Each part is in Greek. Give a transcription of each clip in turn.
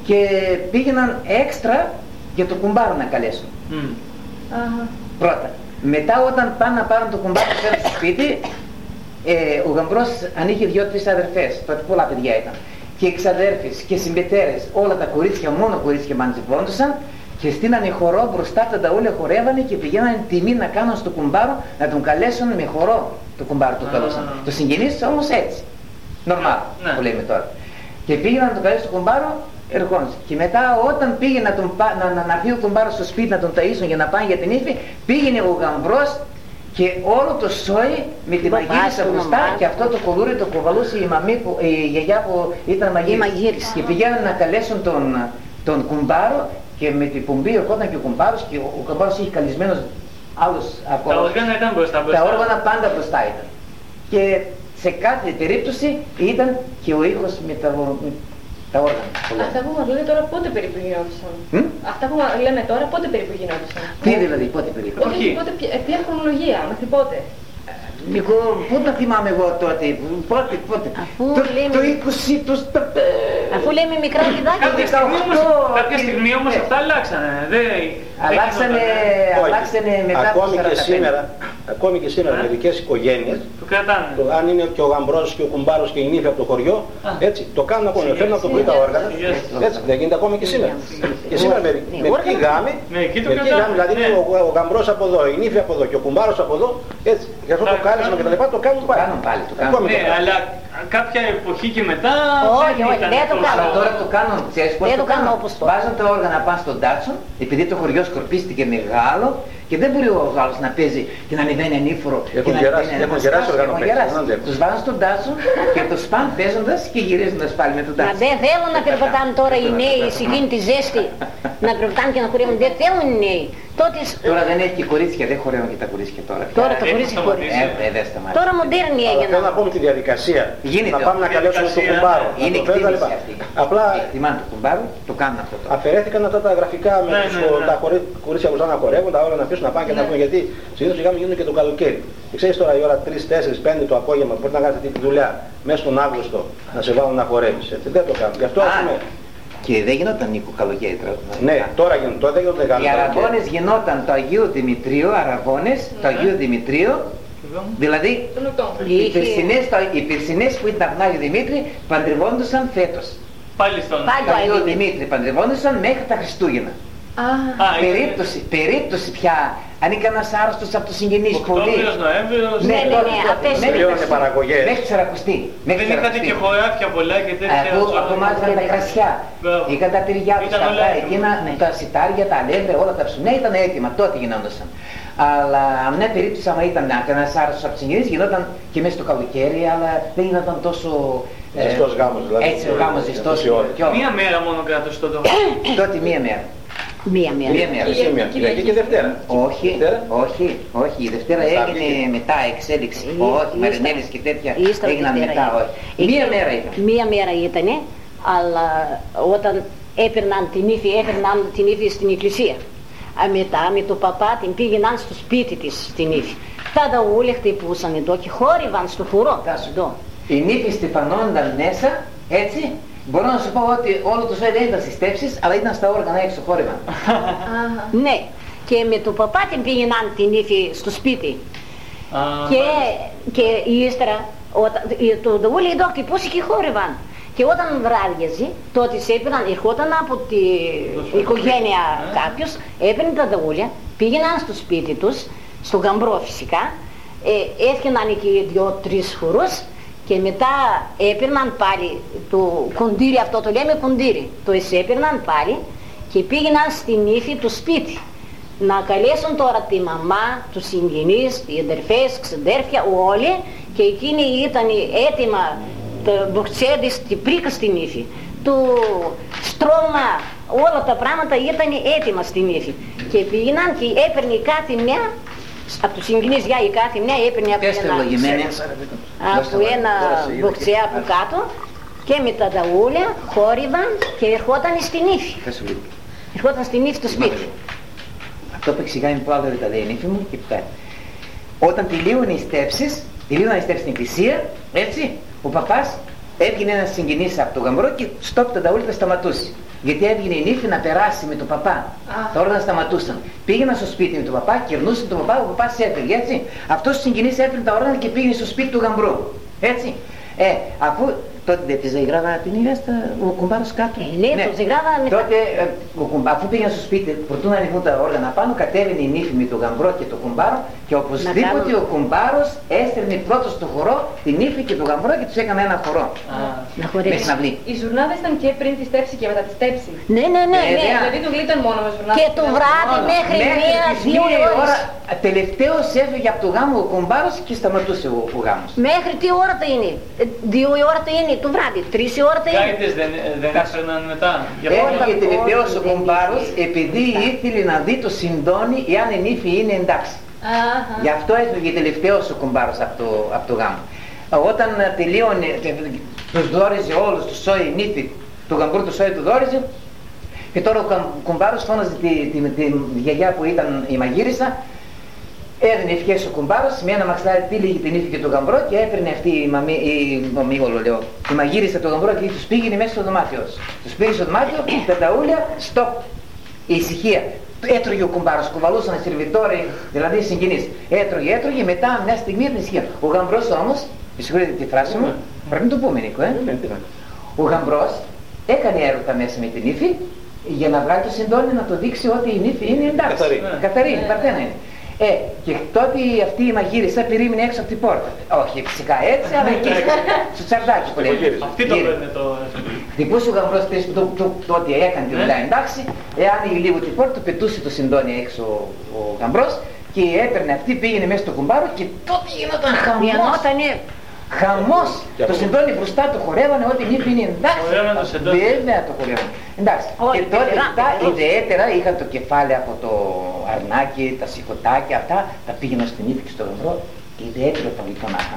και πήγαιναν έξτρα για το κουμπάρο να καλέσουν. Πρώτα. Μετά όταν πάνε να πάρουν το κουμπάρο πέρα στο σπίτι, ο γαμπρός ανοίγει 2-3 αδερφές, τότε πολλά παιδιά ήταν, και εξαδέρφες και συμπετέρες, όλα τα κορίτσια, μόνο κορίτσια μαντζευόντουσαν και στείνανε χορό μπροστά, τα όλα χορεύανε και πηγαίνανε τιμή να κάνουν στο κουμπάρο, να τον καλέσουν με χορό το κουμπάρο το καλούσαν. Το συγγενείς όμως έτσι, νορμάλ που λέμε τώρα. Και πήγαιναν να τον καλέσουν στο κουμπάρο, ερχόντουσαν. Και μετά όταν πήγε να πει ο κουμπάρος στο σπίτι να τον ταΐσουν για να πάνε για την ύφη, πήγαινε ο γαμπρός και όλο το σόι με τη μαγείρισα μπροστά και αυτό το κολούρι το κοβαλούσε η γιαγιά που ήταν μαγείρισα. Και πηγαίνανε να καλέσουν τον κουμπάρο και με την πομπή ερχόταν και ο κουμπάρος και ο κουμπάρος είχε καλεσμένος άλλους από... Τα όργανα ήταν μπροστά. Τα όργανα πάντα μπροστά ήταν. Και σε κάθε περίπτωση ήταν και ο ήχος με τα όργανα. Αυτά που μας λέτε τώρα πότε περίπου γινόντουσαν? Αυτά που λέμε τώρα πότε περίπου γινόντουσαν? Τι δηλαδή πότε περίπου? Ποια χρονολογία, μέχρι πότε? Πού τα θυμάμαι εγώ τότε, πότε? Το 20, αφού λέμε μικρά παιδάκια. Κάποια στιγμή όμως αυτά αλλάξανε. Αλλάξανε μετά το 45. Ακόμη και σήμερα μερικές οικογένειες, αν είναι και ο γαμπρός και ο κουμπάρος και η νύφη από το χωριό, έτσι, το κάνουν ακόμα, φέρνουν από το πρωί τα όργανα, έτσι, δεν γίνεται ακόμη και σήμερα. Και σήμερα μερικοί γάμοι, δηλαδή ο γαμπρός από εδώ, η νύφη από εδώ και ο κουμπάρος από εδώ, έτσι, για αυτό το κάλεσμα και τα λοιπά, το κάνουν πάλι. Ναι, αλλά κάποια εποχή και μετά όχι, δεν το κάνουν. Τώρα το κάνουν, ξέρεις πώς το κάνουν, βάζουν τα όργανα πάνω στον τάτσον, επειδή το χωριό σκορπίστηκε μεγάλο και δεν μπορεί ο άλλος να παίζει και να ανεβαίνει ανήφορο. Έχουν γεράσει οργανοπαίκτες. Τους βάζουν στον τάτσον και τους πάνε παίζοντας και γυρίζοντας πάλι με τον τάτσον. Μα δεν θέλουν να περπατάνε τώρα οι νέοι σε εκείνη τη ζέστη, να περπατάνε και να χορεύουν, δεν θέλουν οι νέοι. Τώρα δεν έχει και κορίτσια, δεν χορεύουν και τα κορίτσια τώρα. Τώρα τα κορίτσια χορεύουν. Τώρα μοντέρνοι έγιναν. Θέλω να πούμε τη διαδικασία. Να πάμε να καλέσουμε το κουμπάρο. Είναι εκτίμηση αυτή. Απλά εκτιμάνε το κουμπάρο, το κάνουν αυτό. Αφαιρέθηκαν αυτά τα γραφικά με τα κορίτσια που να χορεύουν, τα όλα να αφήσουν να πάνε και να πούμε γιατί συνήθως οι γάμοι γίνονται και το καλοκαίρι. Και ξέρεις τώρα η ώρα 3, 4, 5 το απόγευμα μπορεί να κάνεις αυτή τη δουλειά μέσα στον Αύγουστο να σε βάλουν να χορεύεις. Δεν το κάνουν. Γι' αυτό ας πούμε. Και δεν γινόταν Νίκο καλοκαίρι. Ναι, τώρα γίνονται. Τώρα δεν γίνονται καλοκαίρι. Οι αραβώνες γινόταν το Αγίου Δημητρίου, το Αγίου Δημητρίου, δηλαδή οι περσινές που ήταν Αγίου Δημήτρη παντρευόντουσαν φέτος. Πάλι στον Αγίου Δημήτρη παντρευόντουσαν μέχρι τα Χριστούγεννα. Περίπτωση πια, αν είναι κανένας άρρωστος από τους συγγενείς πολύ. Οκτώβριος, Νοέμβριος. Ναι, αυτές είναι παραγωγές. Μέχρι Σαρακοστή. Δεν είχατε και χωράφια πολλά και τέτοια. Που απομάζαν τα κρασιά. Είχαν τα τυριά τους, αυτά, εκείνα, τα σιτάρια, τα αλεύρια, όλα τα ψουνιά ήταν έτοιμα, τότε γινόντουσαν. Αλλά μια περίπτωση άμα ήταν κανένας άρρωστος από τους συγγενείς γινόταν και μέσα στο καλοκαίρι, αλλά δεν γινόταν τόσο... Ζεστός γάμος δηλαδή. Έτσι ο γάμος ζεστός. Μία μέρα μόνο κράτος τότε. Τότε μία μέρα. Μία μέρα. Κυριακή και Δευτέρα. Όχι, η Δευτέρα έγινε μετά εξέλιξη. Όχι, μαρινέλες και τέτοια έγιναν μετά, όχι. Μία μέρα ήταν. Μία μέρα ήτανε, αλλά όταν έφερναν την ύφη στην εκκλησία. Μετά με το παπά την πήγαιναν στο σπίτι της στην ύφη. Τα ούλια χτυπούσαν εδώ και χόρευαν στο φουρό. Η νύφη στεφανώνταν μέσα, έτσι. Μπορώ να σου πω ότι όλο το σώμα δεν ήταν στις στέψεις, αλλά ήταν στα όργανα έξω, χόρευαν. Ναι, και με το παπά την πήγαιναν την ύφη στο σπίτι. Και ύστερα, το δαούλι εδώ χτυπούσε και χόρευαν. Και όταν βράδιαζε, τότε ερχόταν από την οικογένεια κάποιος, έπαιρνε τα δαούλια, πήγαιναν στο σπίτι τους, στο γαμπρό φυσικά, έφτιαναν εκεί 2-3 φορούς. Και μετά έπαιρναν πάλι το κοντήρι, αυτό το λέμε κοντήρι, το έπαιρναν πάλι και πήγαιναν στην ύφη του σπίτι να καλέσουν τώρα τη μαμά, τους συγγενείς, οι αδερφές, ξαδέρφια, όλοι, και εκείνοι ήταν έτοιμα το μποξέδις, την πρίκα στην ύφη, το στρώμα, όλα τα πράγματα ήταν έτοιμα στην ύφη και πήγαιναν και έπαιρνε κάθε μια από τους συγγενείς για η κάθε μια έπαιρνε από ένα μποξέ από κάτω και με τα δαούλια χόρευαν και ερχόταν στην ύφη. Ερχόταν στην ύφη του σπίτι. Αυτό που εξηγάει που άλλο ήταν η νύφη μου και πτάει. Όταν τελείωνε οι στέψεις στην εκκλησία, έτσι, ο παπάς έβγαινε ένας συγγενής από τον γαμπρό και στόπ τα ταούλη θα σταματούσε. Γιατί έβγαινε η νύφη να περάσει με τον παπά. Τα όργανα σταματούσαν. Πήγαιναν στο σπίτι με τον παπά, κερνούσαν τον παπά, ο παπάς έφυγε, έτσι. Αυτός ο συγγενής έπαιρνε τα όργανα και πήγαινε στο σπίτι του γαμπρού. Έτσι. Αφού τότε δεν τη ζευγράβα την είδα ο κουμπάρος κάτω. Ναι, το ζευγράβα μετά. Τότε αφού πήγαινε στο σπίτι, προτού να ανοιχτούν τα όργανα πάνω, κατέβαινε η νύφη με τον γαμπρό και τον κουμπάρο και οπωσδήποτε ο κουμπάρος έστελνε πρώτος στο χορό την νύφη και τον γαμπρό και τους έκανε ένα χορό. Να χορέψει. Οι ζουρνάδες ήταν και πριν τη στέψη και μετά τη στέψη. Ναι. Δηλαδή το γλύτον μόνο με ζουρνάδες. Και το βράδυ μέχρι 1-2 ώρες. Τελευταίος έφυγε από το γάμο ο κουμπάρος και σταματούσε ο γάμος. Μέχρι τι ώρα θα είναι? 2 η ώρα θα είναι το βράδυ, 3 η ώρα θα είναι. Κάιτες δεν έφερναν μετά. Έφυγε τελευταίος ο κουμπάρος επειδή ήθελε να δει το συντόνι εάν η νύφη είναι εντάξει. Γι' αυτό έφυγε τελευταίος ο κουμπάρος από το γάμο. Όταν τελείωνε, τους δόριζε όλους, τους σώει η νύφη, του γαμπρού του σώει του δόριζε. Και τώρα ο κουμπάρος φώναζε τη γιαγιά που ήταν η μαγείρισα. Έδινε ευχές ο κουμπάρος, με ένα μαξιλάρι τύλιγε την νύφη και τον γαμπρό και έπαιρνε αυτή η μαγείρισα τον γαμπρό και τους πήγαινε μέσα στο δωμάτιο. Τους πήγε στο δωμάτιο, τα ταούλια, στοπ, η ησυχία. Έτρωγε ο κουμπάρος, κουβαλούσαν οι σερβιτόροι, δηλαδή οι συγγενείς. Έτρωγε, μετά μια στιγμή την ησυχία. Ο γαμπρός όμως, συγχωρείτε τη φράση μου, πρέπει να το πούμε Νίκο, ο γαμπρός έκανε έρωτα μέσα με την νύφη για να βγάλει το συντόνι να το δείξει ότι η νύφη είναι εντάξει. Καθαρή, παρτένα είναι. Και τότε αυτή η μαγείρισα περίμενε έξω από την πόρτα. Όχι φυσικά έτσι, αλλά εκεί στο τσαρδάκι που λέει. Αυτή το παίρνει το... Χτυπούσε ο γαμπρός τότε έκανε τη δουλειά εντάξει. Άνοιγε λίγο την πόρτα, πετούσε το συντόνι έξω ο γαμπρός και έπαιρνε αυτή, πήγαινε μέσα στο κουμπάρο και τότε γινόταν χαμός. Χαμός! Το συντόνι μπροστά το χορεύανε ό,τι νύφη είναι εντάξει. Βέβαια το χορεύανε. Εντάξει. Και τότε αυτά ιδιαίτερα είχαν το κεφάλι από το αρνάκι, τα σηκωτάκια αυτά, τα πήγαιναν στην νύφη και στο γαμπρό και ιδιαίτερα τα γλυκονάχαν.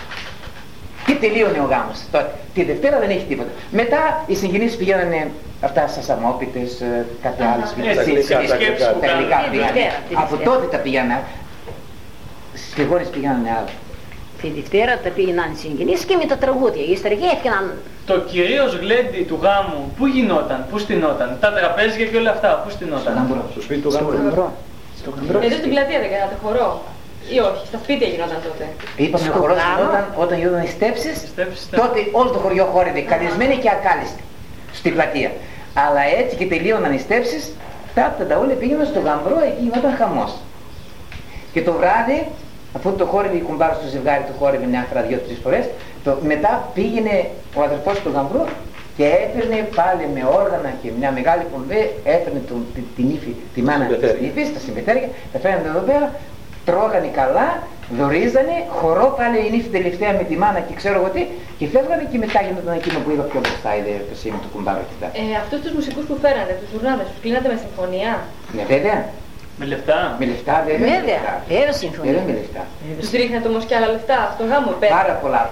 Και τελείωνε ο γάμος τότε. Τη Δευτέρα δεν έχει τίποτα. Μετά οι συγγενείς πηγαίνανε αυτά στα σαμόπιτες, κάτι άλλες σκέψεις που πήγανε. Από τότε τα πήγανε. Στις λιγόνες πήγαιναν άλλα. Τη Δευτέρα τα πήγαιναν οι συγγενείς και με τα τραγούδια. Ύστερα και έφυγαν. Το κυρίως γλέντι του γάμου, πού γινόταν, πού στηνόταν, τα τραπέζια και όλα αυτά, πού στηνόταν? Στο σπίτι του γαμπρού. Εδώ στην πλατεία δεν κάνατε χορό? Ή όχι, στα σπίτια γινόταν τότε? Είπαμε ο χορός γινόταν όταν γινόταν οι στέψεις, τότε όλο το χωριό χόρευε, καλεσμένοι και ακάλιστοι στην πλατεία. Αλλά έτσι και τελείωναν οι στέψεις, τα ταούλια πήγαιναν στο γαμπρό, εκεί γινόταν χαμός. Και το βράδυ, αφού το χόρευε η κουμπάρος στο ζευγάρι, το χόρευε μια φορά, 2-3 φορές, μετά πήγαινε ο αδερφός του γαμπρού και έπαιρνε πάλι με όργανα και μια μεγάλη πομβέ, έπαιρνε την ύφη, τη μάνα της νύφης, τα συμπετέρια, τα φέρνανε εδώ πέρα, τρώγανε καλά, δωρίζανε, χορό πάλι η νύφη τελευταία με τη μάνα και ξέρω εγώ τι, και φεύγανε και μετά γινόταν εκείνο που είδα πιο μπροστά, είδε το σήμα του κουμπάρου και τα. Αυτούς τους μουσικούς που φέρανε, τους ζουρνάδες, τους κλείνατε με συμφωνία? Ναι, βέβαια. Με λεφτά? Με λεφτά, βέβαια. Βέβαια, συμφωνία. Με λεφτά. Τους ρίχνατε όμως και άλλα λεφτά στον γάμο, πέρα? Πάρα πολλά.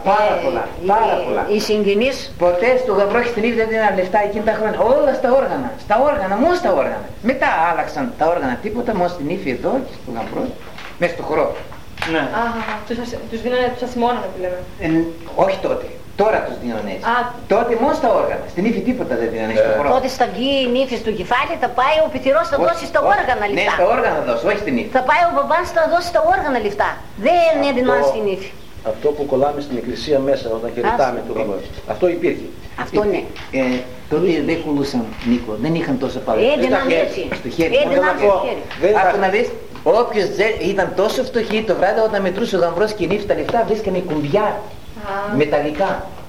Οι συγγενείς. Ποτέ στο γαμπρό και στην νύφη δεν δίνανε λεφτά εκείνη τα χρόνια. Όλα στα όργανα. Μόνο στα όργανα. Μετά άλλαξαν τα όργανα τίποτα, μόνο στην νύφη εδώ και στο γαμπρό, μέσα στο χορό. Ναι. Τους δίνανε, τους ασημώνανε που λέμε. Όχι τότε. Τώρα τους δίνανε έτσι. Τότε μόνο στα όργανα. Στην νύφη τίποτα δεν δίνανε στο χορό. Τότε θα βγει η νύφη στο κεφάλι, θα πάει ο πυθυρός θα δώσει στα όργανα λεφτά. Ναι, στα όργανα θα δώσει, όχι στην νύφη. Θα πάει ο μπαμπάς θα δώσει στα όργανα λεφτά. Δεν έδιναν στη νύφη. Αυτό που κολλάμε στην εκκλησία μέσα όταν χαιρετάμε του γαμπρό. Αυτό υπήρχε. Αυτό ναι. Τότε δεν κουλούσαν, Νίκο, δεν είχαν τόσο παλιά. Έδιναν έτσι. Στο χέρι. Άκου να δεις, όποιος ήταν τόσο φτωχοί το βράδυ όταν μετρούσε ο γαμπρός και η νύφη τα λεφτά βρίσκανε κουμπιά μεταλλικά.